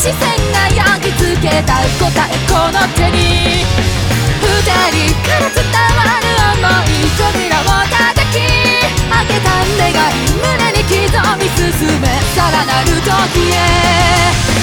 視線が焼き付けた答えこの手に、二人から伝わる想い扉を叩き開けた願い胸に刻み進めさらなる時へ。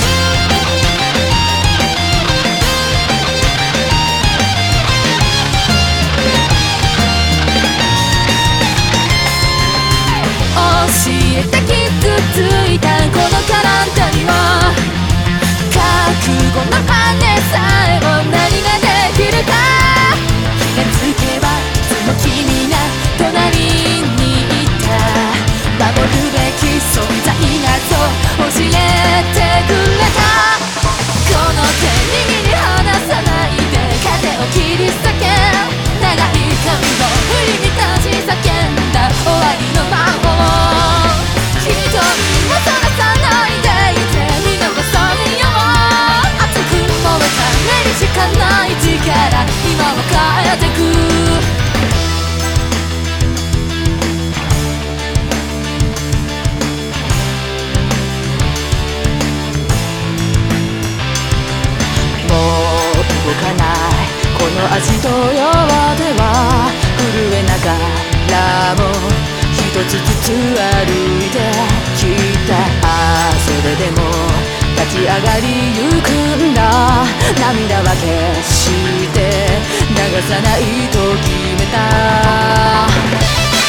教えて傷ついたこのカランタには覚悟の羽さえも何ができるか、気がつけばその君が隣にいた、守るべき存在がそう教えてくれた。この手握り離さないで風を切り裂け、長い髪を振り乱し叫んだ終わりの魔法、瞳をそらさないでいて見逃さないよ、熱く燃えた目にしかない力今を変えてく。もう動かないこの足と弱では震えながらも一つずつ歩いてきた、それでも立ち上がりゆくんだ、涙は決して流さないと決めた。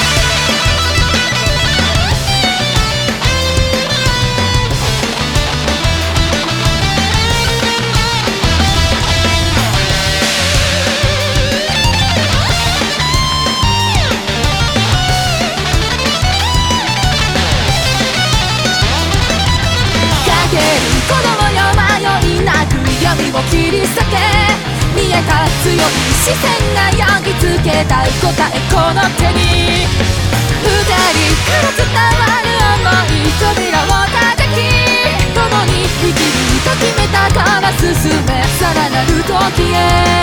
子供よ迷いなく闇を切り裂け、見えた強い視線が焼き付けた答えこの手に、二人から伝わる想い扉を叩き共に生きると決めたから進めさらなる時へ。